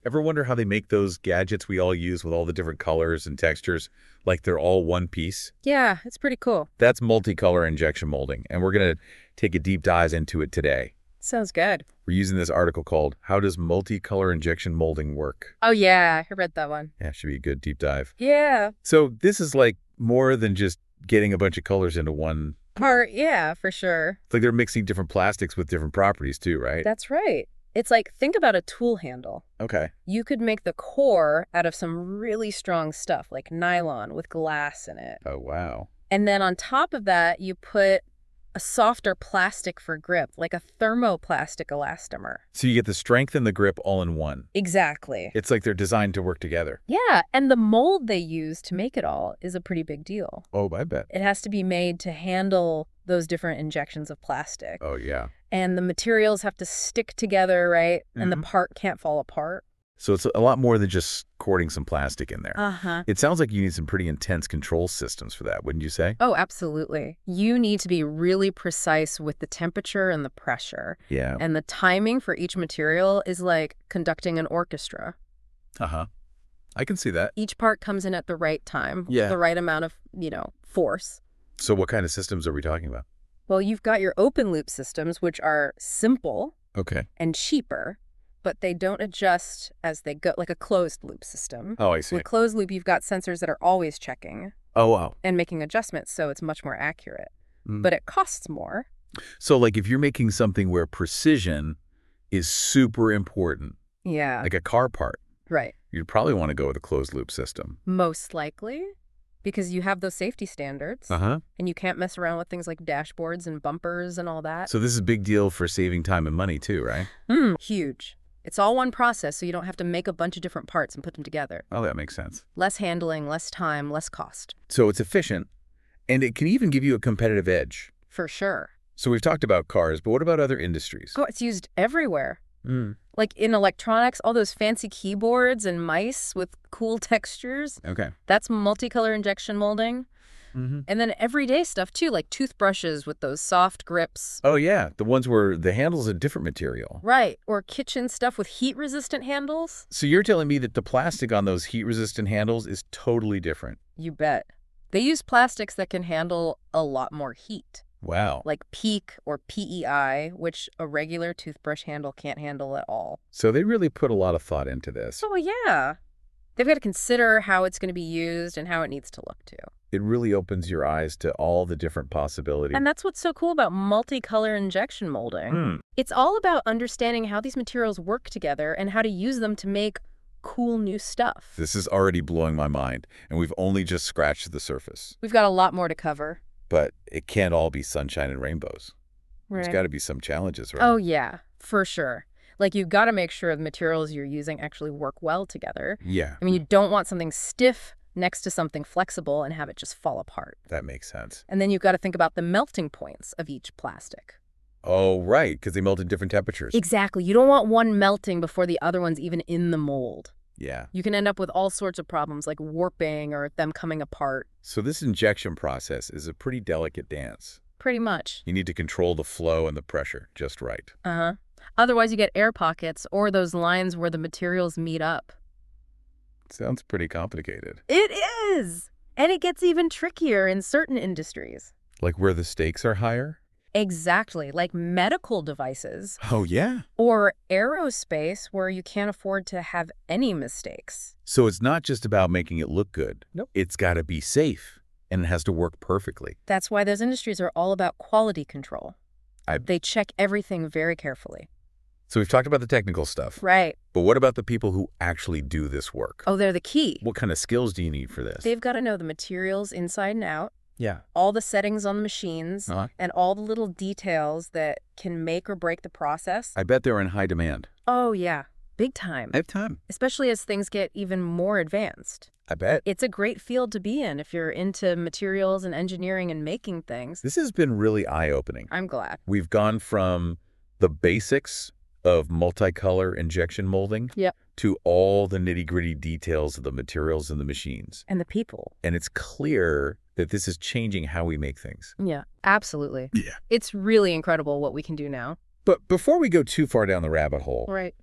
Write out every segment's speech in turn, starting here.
Ever wonder how they make those gadgets we all use with all the different colors and textures, like they're all one piece? Yeah, it's pretty cool. That's multicolor injection molding, and we're going to take a deep dive into it today. Sounds good. We're using this article called How Does Multicolor Injection Molding Work? Oh, yeah, I read that one. Yeah, should be a good deep dive. Yeah. So this is like more than just getting a bunch of colors into one. Yeah, for sure. It's like they're mixing different plastics with different properties too, right? That's right. It's like, think about a tool handle. Okay. You could make the core out of some really strong stuff, like nylon with glass in it. Oh, wow. And then on top of that, you put a softer plastic for grip, like a thermoplastic elastomer. So you get the strength and the grip all in one. Exactly. It's like they're designed to work together. Yeah, and the mold they use to make it all is a pretty big deal. Oh, I bet. It has to be made to handle those different injections of plastic. Oh, yeah. And the materials have to stick together, right? And the Mhm. part can't fall apart. So it's a lot more than just squirting some plastic in there. Uh-huh. It sounds like you need some pretty intense control systems for that, wouldn't you say? Oh, absolutely. You need to be really precise with the temperature and the pressure. Yeah. And the timing for each material is like conducting an orchestra. Uh-huh. I can see that. Each part comes in at the right time, Yeah. the right amount of, force. So what kind of systems are we talking about? Well, you've got your open loop systems, which are simple Okay. and cheaper, but they don't adjust as they go, like a closed loop system. Oh, I see. With closed loop, you've got sensors that are always checking Oh, wow. and making adjustments, so it's much more accurate. Mm. But it costs more. So like if you're making something where precision is super important, Yeah, like a car part, right. you'd probably want to go with a closed loop system. Most likely, because you have those safety standards, Uh-huh. and you can't mess around with things like dashboards and bumpers and all that. So this is a big deal for saving time and money too, right? Huge. It's all one process, so you don't have to make a bunch of different parts and put them together. Oh, that makes sense. Less handling, less time, less cost. So it's efficient, and it can even give you a competitive edge. For sure. So we've talked about cars, but what about other industries? Oh, it's used everywhere. Mm. Like in electronics, all those fancy keyboards and mice with cool textures. Okay. That's multicolor injection molding. Mm-hmm. And then everyday stuff too, like toothbrushes with those soft grips. Oh, yeah. The ones where the handle's a different material. Right. Or kitchen stuff with heat-resistant handles. So you're telling me that the plastic on those heat-resistant handles is totally different? You bet. They use plastics that can handle a lot more heat, Wow. like PEEK or PEI, which a regular toothbrush handle can't handle at all. So they really put a lot of thought into this. Oh, yeah. They've got to consider how it's going to be used and how it needs to look too. It really opens your eyes to all the different possibilities. And that's what's so cool about multicolor injection molding. Hmm. It's all about understanding how these materials work together and how to use them to make cool new stuff. This is already blowing my mind, and we've only just scratched the surface. We've got a lot more to cover. But it can't all be sunshine and rainbows. Right. There's got to be some challenges, right? Oh, yeah, for sure. Like, you've got to make sure the materials you're using actually work well together. Yeah, I mean, you don't want something stiff next to something flexible and have it just fall apart. that makes sense. And then you've got to think about the melting points of each plastic. Oh, right, because they melt at different temperatures. Exactly. You don't want one melting before the other one's even in the mold. Yeah. You can end up with all sorts of problems like warping or them coming apart. So this injection process is a pretty delicate dance. Pretty much. You need to control the flow and the pressure just right. Uh-huh. Otherwise, you get air pockets or those lines where the materials meet up. Sounds pretty complicated. It is! And it gets even trickier in certain industries. Like where the stakes are higher? Exactly, like medical devices Oh, yeah. or aerospace where you can't afford to have any mistakes. So it's not just about making it look good. Nope. It's got to be safe, and it has to work perfectly. That's why those industries are all about quality control. They check everything very carefully. So we've talked about the technical stuff. Right. But what about the people who actually do this work? Oh, they're the key. What kind of skills do you need for this? They've got to know the materials inside and out, Yeah. all the settings on the machines, Uh-huh. and all the little details that can make or break the process. I bet they're in high demand. Oh, yeah. Big time. have time. Especially as things get even more advanced. I bet. It's a great field to be in if you're into materials and engineering and making things. This has been really eye-opening. I'm glad. We've gone from the basics of multicolor injection molding Yep. to all the nitty-gritty details of the materials and the machines. And the people. And it's clear that this is changing how we make things. Yeah, absolutely. Yeah. It's really incredible what we can do now. But before we go too far down the rabbit hole, Right.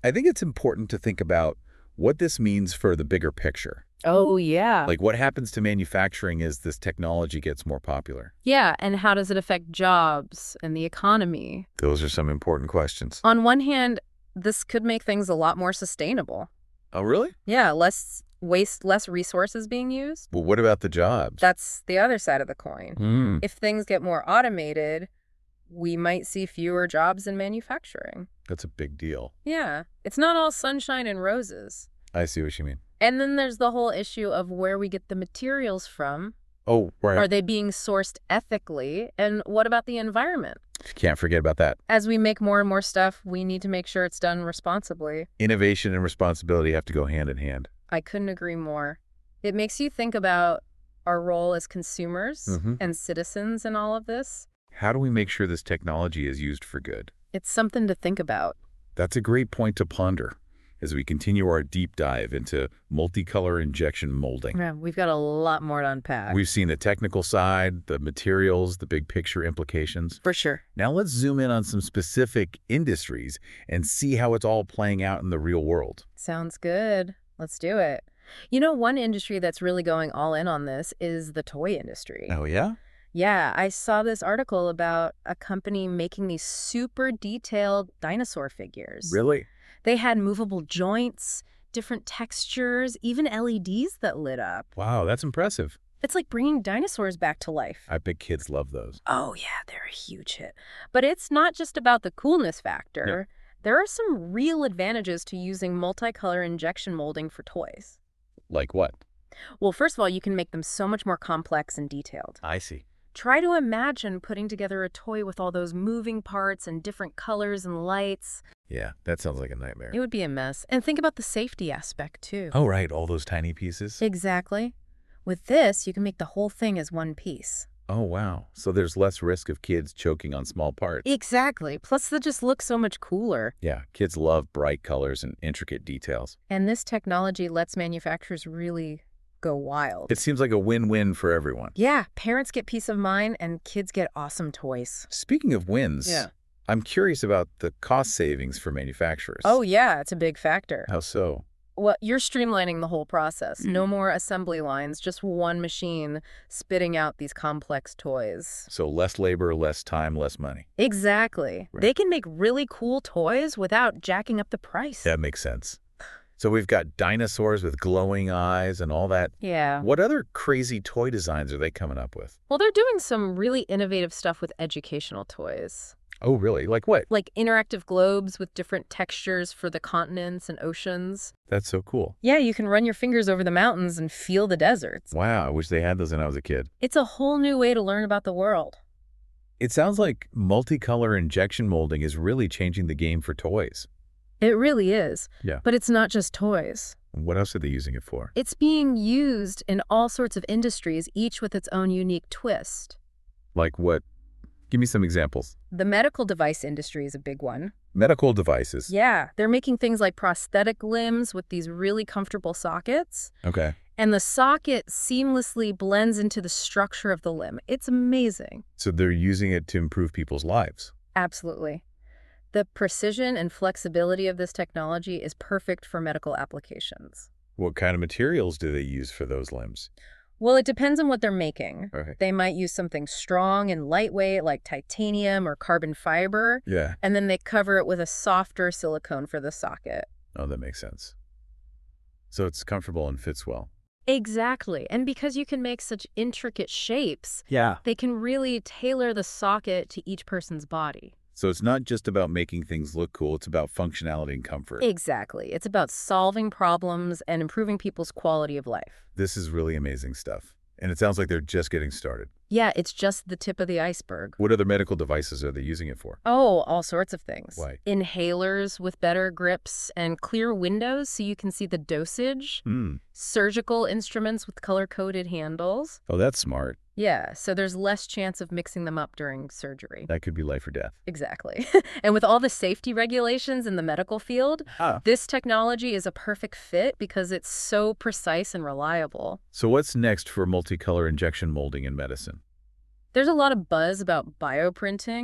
I think it's important to think about what this means for the bigger picture. Oh, yeah. Like what happens to manufacturing as this technology gets more popular? Yeah, and how does it affect jobs and the economy? Those are some important questions. On one hand, this could make things a lot more sustainable. Oh, really? Yeah, less waste, less resources being used. Well, what about the jobs? That's the other side of the coin. Hmm. If things get more automated, we might see fewer jobs in manufacturing. That's a big deal. Yeah, it's not all sunshine and roses. I see what you mean. And then there's the whole issue of where we get the materials from. Oh, right. Are they being sourced ethically? And what about the environment? Can't forget about that. As we make more and more stuff, we need to make sure it's done responsibly. Innovation and responsibility have to go hand in hand. I couldn't agree more. It makes you think about our role as consumers and citizens in all of this. How do we make sure this technology is used for good? It's something to think about. That's a great point to ponder as we continue our deep dive into multicolor injection molding. Yeah, we've got a lot more to unpack. We've seen the technical side, the materials, the big picture implications. For sure. Now let's zoom in on some specific industries and see how it's all playing out in the real world. Sounds good. Let's do it. You know, one industry that's really going all in on this is the toy industry. Oh, yeah? Yeah, I saw this article about a company making these super detailed dinosaur figures. Really? They had movable joints, different textures, even LEDs that lit up. Wow, that's impressive. It's like bringing dinosaurs back to life. I bet kids love those. Oh, yeah, they're a huge hit. But it's not just about the coolness factor. Yeah. There are some real advantages to using multicolor injection molding for toys. Like what? Well, first of all, you can make them so much more complex and detailed. I see. Try to imagine putting together a toy with all those moving parts and different colors and lights. Yeah, that sounds like a nightmare. It would be a mess. And think about the safety aspect, too. Oh, right, all those tiny pieces? Exactly. With this, you can make the whole thing as one piece. Oh, wow. So there's less risk of kids choking on small parts. Exactly. Plus, they just look so much cooler. Yeah, kids love bright colors and intricate details. And this technology lets manufacturers really go wild. It seems like a win-win for everyone. Yeah, parents get peace of mind and kids get awesome toys. Speaking of wins, Yeah. I'm curious about the cost savings for manufacturers. Oh, yeah, it's a big factor. How so? Well, you're streamlining the whole process. No more assembly lines, just one machine spitting out these complex toys. So less labor, less time, less money. Exactly. Right. They can make really cool toys without jacking up the price. That makes sense. So we've got dinosaurs with glowing eyes and all that. Yeah. What other crazy toy designs are they coming up with? Well, they're doing some really innovative stuff with educational toys. Oh, really? Like what? Like interactive globes with different textures for the continents and oceans. That's so cool. Yeah, you can run your fingers over the mountains and feel the deserts. Wow, I wish they had those when I was a kid. It's a whole new way to learn about the world. It sounds like multicolor injection molding is really changing the game for toys. It really is. Yeah. But it's not just toys. What else are they using it for? It's being used in all sorts of industries, each with its own unique twist. Like what? Give me some examples. The medical device industry is a big one. Medical devices. Yeah, they're making things like prosthetic limbs with these really comfortable sockets. Okay. And the socket seamlessly blends into the structure of the limb. It's amazing. So they're using it to improve people's lives. Absolutely. The precision and flexibility of this technology is perfect for medical applications. What kind of materials do they use for those limbs? Well, it depends on what they're making. Okay. They might use something strong and lightweight like titanium or carbon fiber, Yeah. and then they cover it with a softer silicone for the socket. Oh, that makes sense. So it's comfortable and fits well. Exactly. And because you can make such intricate shapes, Yeah. they can really tailor the socket to each person's body. So it's not just about making things look cool, it's about functionality and comfort. Exactly. It's about solving problems and improving people's quality of life. This is really amazing stuff. And it sounds like they're just getting started. Yeah, it's just the tip of the iceberg. What other medical devices are they using it for? Oh, all sorts of things. Like? Inhalers with better grips and clear windows so you can see the dosage. Hmm. Surgical instruments with color-coded handles. Oh, that's smart. Yeah, so there's less chance of mixing them up during surgery. That could be life or death. Exactly. And with all the safety regulations in the medical field, this technology is a perfect fit because it's so precise and reliable. So what's next for multicolor injection molding in medicine? There's a lot of buzz about bioprinting.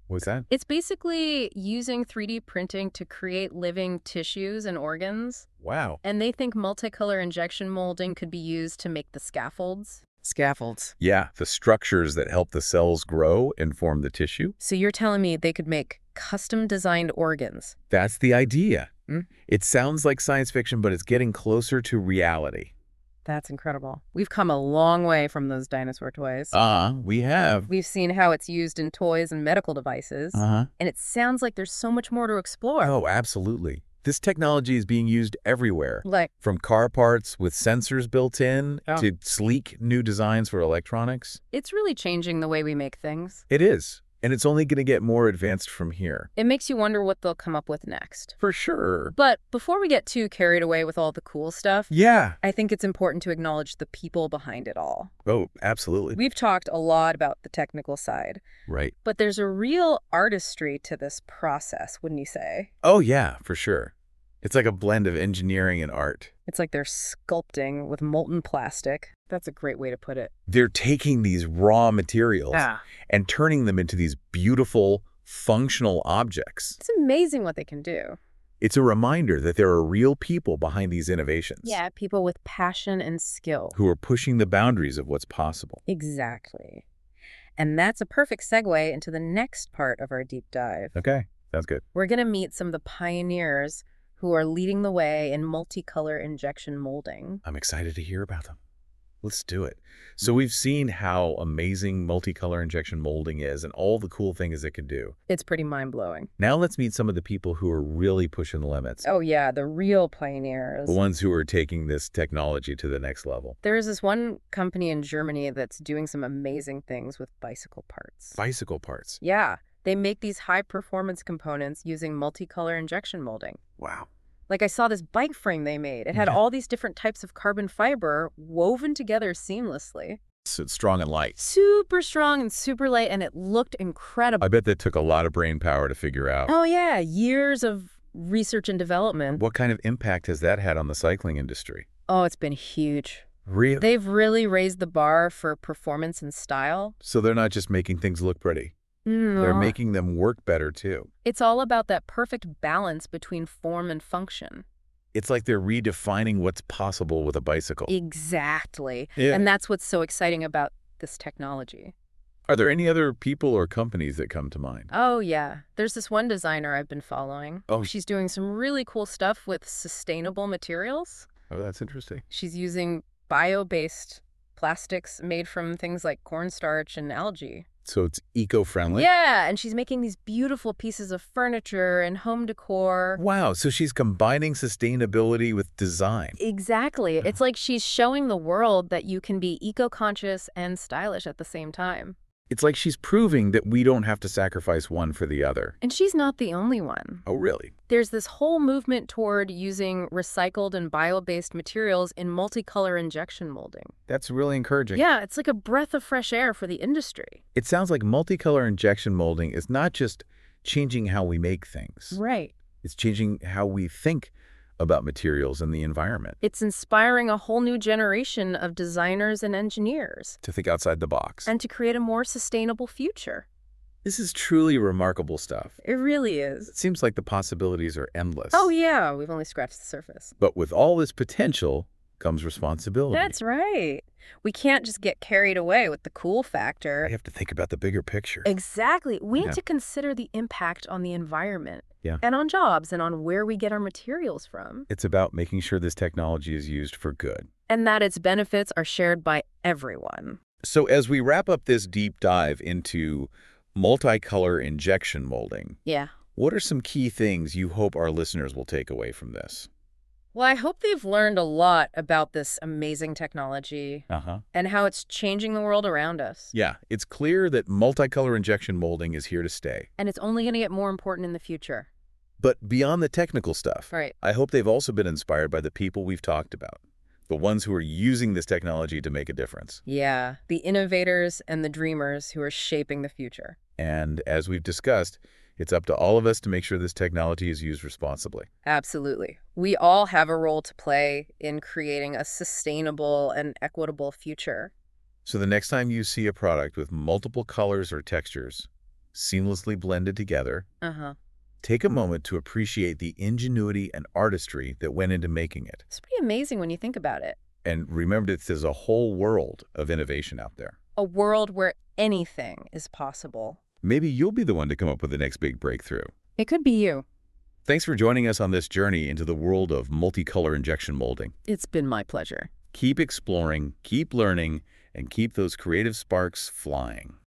What's that? It's basically using 3D printing to create living tissues and organs. Wow. And they think multicolor injection molding could be used to make the scaffolds. Scaffolds. Yeah, the structures that help the cells grow and form the tissue. So you're telling me they could make custom-designed organs? That's the idea. Hmm? It sounds like science fiction, but it's getting closer to reality. That's incredible. We've come a long way from those dinosaur toys. We have. We've seen how it's used in toys and medical devices. Uh-huh. And it sounds like there's so much more to explore. Oh, absolutely. This technology is being used everywhere. Like, From car parts with sensors built in Yeah. to sleek new designs for electronics. it's really changing the way we make things. It is. And it's only going to get more advanced from here. It makes you wonder what they'll come up with next. For sure. But before we get too carried away with all the cool stuff, Yeah. I think it's important to acknowledge the people behind it all. Oh, absolutely. We've talked a lot about the technical side, Right. but there's a real artistry to this process, wouldn't you say? Oh, yeah, for sure. It's like a blend of engineering and art. It's like they're sculpting with molten plastic. That's a great way to put it. They're taking these raw materials Yeah. and turning them into these beautiful, functional objects. It's amazing what they can do. It's a reminder that there are real people behind these innovations. Yeah, people with passion and skill. Who are pushing the boundaries of what's possible. Exactly. And that's a perfect segue into the next part of our deep dive. Okay, sounds good. We're going to meet some of the pioneers who are leading the way in multicolor injection molding. I'm excited to hear about them. Let's do it. So we've seen how amazing multicolor injection molding is and all the cool things it can do. It's pretty mind-blowing. Now let's meet some of the people who are really pushing the limits. Oh yeah, the real pioneers. The ones who are taking this technology to the next level. There is this one company in Germany that's doing some amazing things with bicycle parts. Bicycle parts. Yeah, they make these high-performance components using multicolor injection molding. Wow. Like I saw this bike frame they made. It had Yeah. all these different types of carbon fiber woven together seamlessly. So it's strong and light. Super strong and super light, and it looked incredible. I bet that took a lot of brain power to figure out. Oh yeah, years of research and development. What kind of impact has that had on the cycling industry? Oh, it's been huge. Really? They've really raised the bar for performance and style. So they're not just making things look pretty. They're No. making them work better, too. It's all about that perfect balance between form and function. It's like they're redefining what's possible with a bicycle. Exactly. Yeah. And that's what's so exciting about this technology. Are there any other people or companies that come to mind? Oh, yeah. There's this one designer I've been following. Oh. She's doing some really cool stuff with sustainable materials. Oh, that's interesting. She's using bio-based plastics made from things like cornstarch and algae. So it's eco-friendly? Yeah, and she's making these beautiful pieces of furniture and home decor. Wow, so she's combining sustainability with design. Exactly. It's like she's showing the world that you can be eco-conscious and stylish at the same time. It's like she's proving that we don't have to sacrifice one for the other. And she's not the only one. Oh, really? There's this whole movement toward using recycled and bio-based materials in multicolor injection molding. That's really encouraging. Yeah, it's like a breath of fresh air for the industry. It sounds like multicolor injection molding is not just changing how we make things. Right. It's changing how we think about materials and the environment. It's inspiring a whole new generation of designers and engineers, To think outside the box. and to create a more sustainable future. This is truly remarkable stuff. It really is. It seems like the possibilities are endless. Oh yeah, we've only scratched the surface. But with all this potential comes responsibility. That's right. We can't just get carried away with the cool I factor. have to think about the bigger picture. Exactly. We Yeah. need to consider the impact on the environment. Yeah. And on jobs and on where we get our materials from. It's about making sure this technology is used for good. And that its benefits are shared by everyone. So as we wrap up this deep dive into multicolor injection molding, Yeah. what are some key things you hope our listeners will take away from this? Well, I hope they've learned a lot about this amazing technology Uh-huh. and how it's changing the world around us. Yeah, it's clear that multicolor injection molding is here to stay. And it's only going to get more important in the future. But beyond the technical stuff, Right. I hope they've also been inspired by the people we've talked about, the ones who are using this technology to make a difference. Yeah. The innovators and the dreamers who are shaping the future. And as we've discussed, it's up to all of us to make sure this technology is used responsibly. Absolutely. We all have a role to play in creating a sustainable and equitable future. So the next time you see a product with multiple colors or textures, seamlessly blended together. Uh-huh. Take a moment to appreciate the ingenuity and artistry that went into making it. It's pretty amazing when you think about it. And remember that there's a whole world of innovation out there. A world where anything is possible. Maybe you'll be the one to come up with the next big breakthrough. It could be you. Thanks for joining us on this journey into the world of multicolor injection molding. It's been my pleasure. Keep exploring, keep learning, and keep those creative sparks flying.